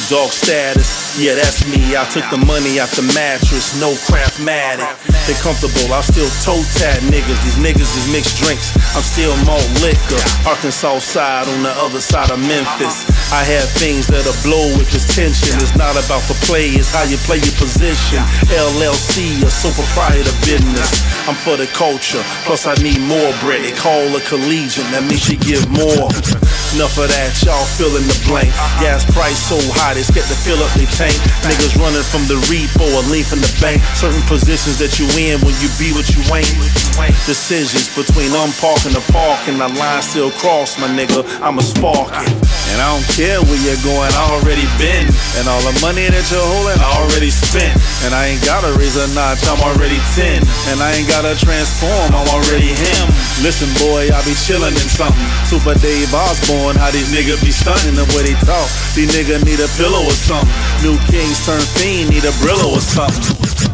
dog status, yeah, that's me. I took the money out the mattress, no Craftmatic. They comfortable, I still toe tag niggas. These niggas is mixed drinks, I'm still malt liquor. Arkansas side on the other side of Memphis. I have things that'll blow if it's tension. It's not about the play, it's how you play your position. LLC, a sole proprietor business. I'm for the culture, plus I need more bread. They call a collegian, that means she give more. Enough of that, y'all fill in the blank. Gas price so high, they scared to fill up they tank. Niggas running from the repo or lean from the bank. Certain positions that you in when you be what you ain't. Decisions between unpark and the park, and the line still cross, my nigga, I'm a sparking. And I don't care where you're going, I already been. And all the money that you're holding, I already spent. And I ain't gotta raise a notch, I'm already 10. And I ain't gotta transform, I'm already him. Listen boy, I be chillin' in something. Super Dave Osborne, how these niggas be stuntin' the way they talk. These niggas need a pillow or something. New kings turn fiend, need a Brillo or something.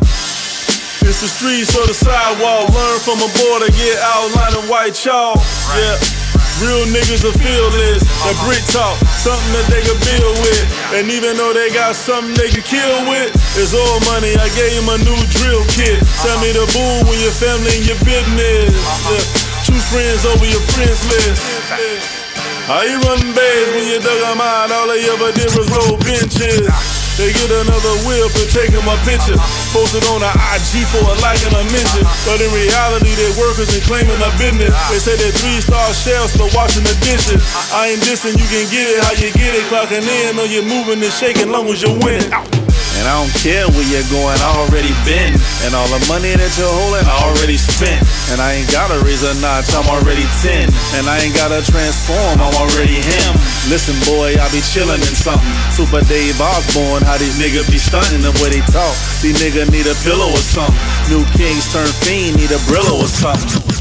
It's the streets or the sidewalk. Learn from a boy to get outlined in white chalk. Yeah. Real niggas will feel this, that brick talk, something that they can build with. And even though they got something they can kill with, it's all money, I gave him a new drill kit. Tell me the boo when your family and your business. Choose friends over your friends list. How you running bags when you dug them out? All they ever did was roll benches. They get another whip and taking my picture, posted on the IG for a like and a mention. But in reality, they workers and claiming a business. They say they're 3-star chefs, but washing the dishes. I ain't dissing, you can get it how you get it. Clocking in or you're moving and shaking, long as you're winning. And I don't care where you're going, I already been. And all the money that you're holding, I already spent. And I ain't gotta raise a notch, I'm already 10. And I ain't gotta transform, I'm already him. Listen boy, I be chillin' in something. Super Dave Osborne, how these niggas be stuntin' the way they talk. These niggas need a pillow or something. New kings turn fiend, need a Brillo or something.